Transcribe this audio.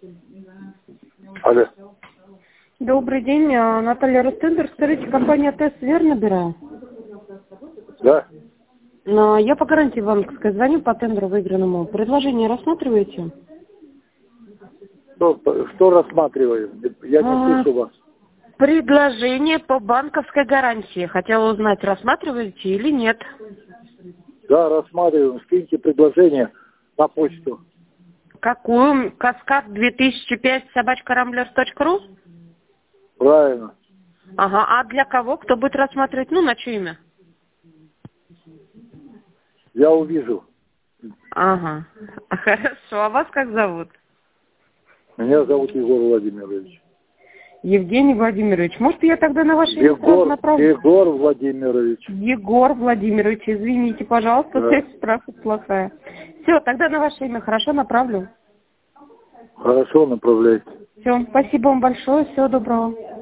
Алло. Добрый день, Наталья Ростендер. Скажите, компания ТЭС верно набираю? Да? Я по гарантии банковской звоню по тендеру выигранному. Предложение рассматриваете? Что рассматриваем? Я не слышу вас. Предложение по банковской гарантии. Хотела узнать, рассматриваете или нет? Да, рассматриваем. Скиньте предложение на почту. Какую? Каскад 2005 @ramblers.ru? Правильно. Ага, а для кого? Кто будет рассматривать? На чье имя? Я увижу. Ага, хорошо. А вас как зовут? Меня зовут Егор Владимирович. Евгений Владимирович. Может, я тогда на ваше имя сразу направлю? Егор Владимирович. Егор Владимирович, извините, пожалуйста, Да. связь справка плохая. Все, тогда на ваше имя хорошо направлю. Хорошо, направляйте. Все, спасибо вам большое, всего доброго.